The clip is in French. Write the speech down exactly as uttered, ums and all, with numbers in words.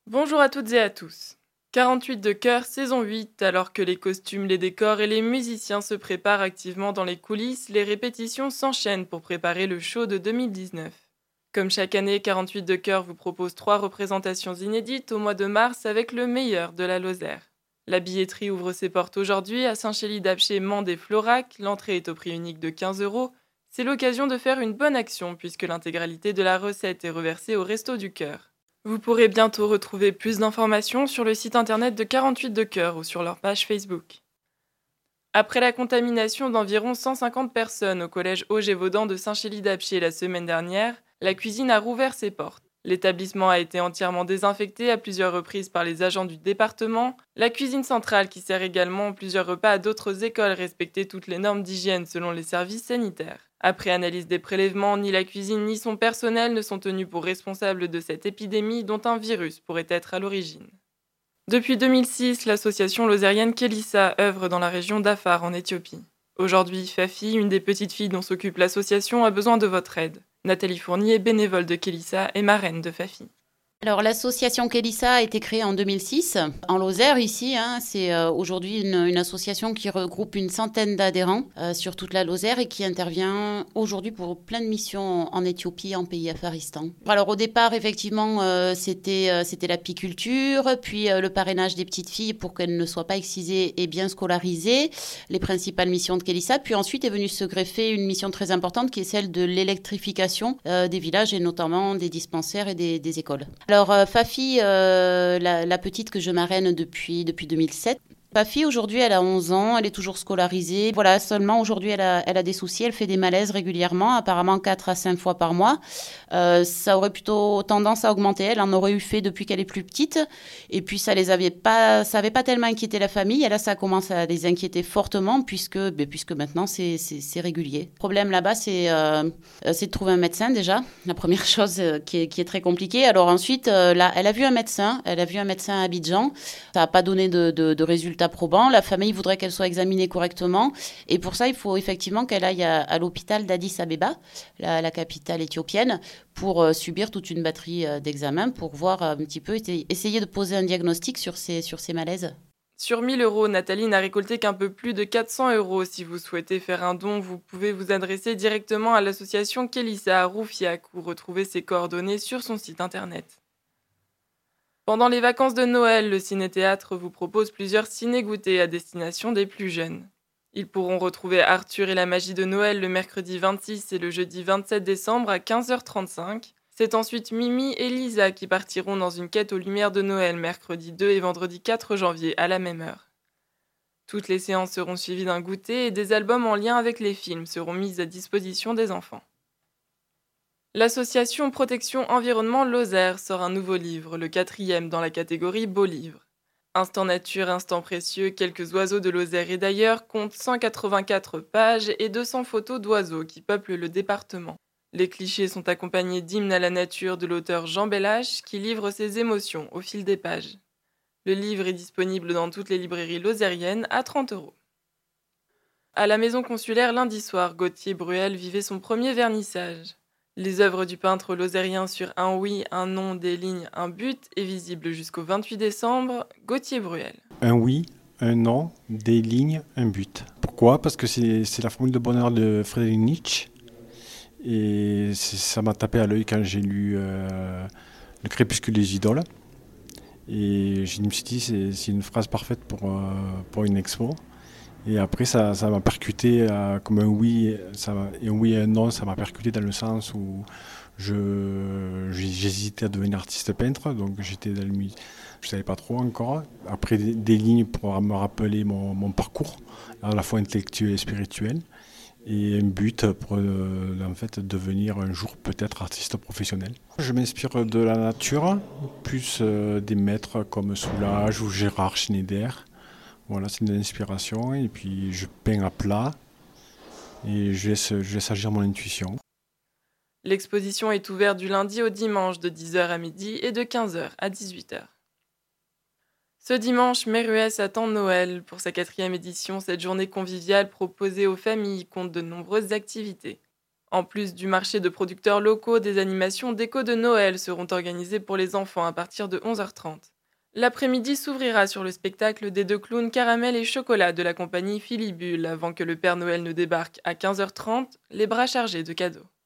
Bonjour à toutes et à tous. quarante-huit de cœur, saison huit, alors que les costumes, les décors et les musiciens se préparent activement dans les coulisses, les répétitions s'enchaînent pour préparer le show de deux mille dix-neuf. Comme chaque année, quarante-huit de cœur vous propose trois représentations inédites au mois de mars avec le meilleur de la Lozère. La billetterie ouvre ses portes aujourd'hui à Saint-Chély-d'Apcher, Mende et Florac. L'entrée est au prix unique de quinze euros. C'est l'occasion de faire une bonne action puisque l'intégralité de la recette est reversée au Resto du Cœur. Vous pourrez bientôt retrouver plus d'informations sur le site internet de quarante-huit de cœur ou sur leur page Facebook. Après la contamination d'environ cent cinquante personnes au collège Auger-Vaudan de Saint-Chély-d'Apcher la semaine dernière, la cuisine a rouvert ses portes. L'établissement a été entièrement désinfecté à plusieurs reprises par les agents du département. La cuisine centrale, qui sert également plusieurs repas à d'autres écoles, respectait toutes les normes d'hygiène selon les services sanitaires. Après analyse des prélèvements, ni la cuisine ni son personnel ne sont tenus pour responsables de cette épidémie dont un virus pourrait être à l'origine. Depuis deux mille six, l'association lozérienne Kélissa œuvre dans la région d'Afar en Éthiopie. Aujourd'hui, Fafi, une des petites filles dont s'occupe l'association, a besoin de votre aide. Nathalie Fournier, bénévole de Kélissa et marraine de Fafi. Alors l'association Kélissa a été créée en deux mille six en Lozère ici. Hein, c'est euh, aujourd'hui une, une association qui regroupe une centaine d'adhérents euh, sur toute la Lozère et qui intervient aujourd'hui pour plein de missions en Éthiopie, en pays Afaristan. Alors au départ effectivement euh, c'était, euh, c'était l'apiculture, puis euh, le parrainage des petites filles pour qu'elles ne soient pas excisées et bien scolarisées, les principales missions de Kélissa. Puis ensuite est venue se greffer une mission très importante qui est celle de l'électrification euh, des villages et notamment des dispensaires et des, des écoles. Alors, euh, Fafi, euh, la, la petite que je marraine depuis, depuis deux mille sept, Fafi, aujourd'hui, elle a onze ans, elle est toujours scolarisée. Voilà, seulement aujourd'hui, elle a, elle a des soucis, elle fait des malaises régulièrement, apparemment quatre à cinq fois par mois. Euh, ça aurait plutôt tendance à augmenter, elle en aurait eu fait depuis qu'elle est plus petite. Et puis, ça les avait pas, ça avait pas tellement inquiété la famille. Et là, ça commence à les inquiéter fortement puisque, ben, puisque maintenant, c'est, c'est, c'est régulier. Le problème là-bas, c'est, euh, c'est de trouver un médecin déjà. La première chose euh, qui, est, qui est très compliquée. Alors ensuite, euh, là, elle a vu un médecin, elle a vu un médecin à Abidjan. Ça n'a pas donné de, de, de résultats probant. La famille voudrait qu'elle soit examinée correctement. Et pour ça, il faut effectivement qu'elle aille à, à l'hôpital d'Addis Abeba, la, la capitale éthiopienne, pour euh, subir toute une batterie euh, d'examens, pour voir un petit peu, essayer de poser un diagnostic sur ces, sur ces malaises. Sur mille euros, Nathalie n'a récolté qu'un peu plus de quatre cents euros. Si vous souhaitez faire un don, vous pouvez vous adresser directement à l'association Kélissa à Roufiac ou retrouver ses coordonnées sur son site internet. Pendant les vacances de Noël, le Ciné-Théâtre vous propose plusieurs ciné-goûtés à destination des plus jeunes. Ils pourront retrouver Arthur et la magie de Noël le mercredi vingt-six et le jeudi vingt-sept décembre à quinze heures trente-cinq. C'est ensuite Mimi et Lisa qui partiront dans une quête aux lumières de Noël mercredi deux et vendredi quatre janvier à la même heure. Toutes les séances seront suivies d'un goûter et des albums en lien avec les films seront mis à disposition des enfants. L'association Protection Environnement Lozère sort un nouveau livre, le quatrième dans la catégorie Beaux livres. Instant nature, instant précieux, quelques oiseaux de Lozère et d'ailleurs compte cent quatre-vingt-quatre pages et deux cents photos d'oiseaux qui peuplent le département. Les clichés sont accompagnés d'hymnes à la nature de l'auteur Jean Bellache qui livre ses émotions au fil des pages. Le livre est disponible dans toutes les librairies lozériennes à trente euros. À la maison consulaire lundi soir, Gauthier Bruel vivait son premier vernissage. Les œuvres du peintre lozérien sur un oui, un non, des lignes, un but est visible jusqu'au vingt-huit décembre. Gauthier Bruel. Un oui, un non, des lignes, un but. Pourquoi ? Parce que c'est, c'est la formule de bonheur de Friedrich Nietzsche. Et c'est, ça m'a tapé à l'œil quand j'ai lu euh, Le crépuscule des idoles. Et je me suis dit, c'est, c'est une phrase parfaite pour, euh, pour une expo. Et après, ça, ça m'a percuté euh, comme un oui, ça, et un oui et un non, ça m'a percuté dans le sens où je, j'hésitais à devenir artiste peintre, donc j'étais dans le musée, je ne savais pas trop encore. Après, des, des lignes pour me rappeler mon, mon parcours, à la fois intellectuel et spirituel, et un but pour euh, en fait, devenir un jour peut-être artiste professionnel. Je m'inspire de la nature, plus euh, des maîtres comme Soulages ou Gérard Schneider. Voilà, c'est une inspiration et puis je peins à plat et je laisse, je laisse agir mon intuition. L'exposition est ouverte du lundi au dimanche de dix heures à midi et de quinze heures à dix-huit heures. Ce dimanche, Méruès attend Noël. Pour sa quatrième édition, cette journée conviviale proposée aux familles compte de nombreuses activités. En plus du marché de producteurs locaux, des animations déco de Noël seront organisées pour les enfants à partir de onze heures trente. L'après-midi s'ouvrira sur le spectacle des deux clowns Caramel et Chocolat de la compagnie Philibule avant que le Père Noël ne débarque à quinze heures trente, les bras chargés de cadeaux.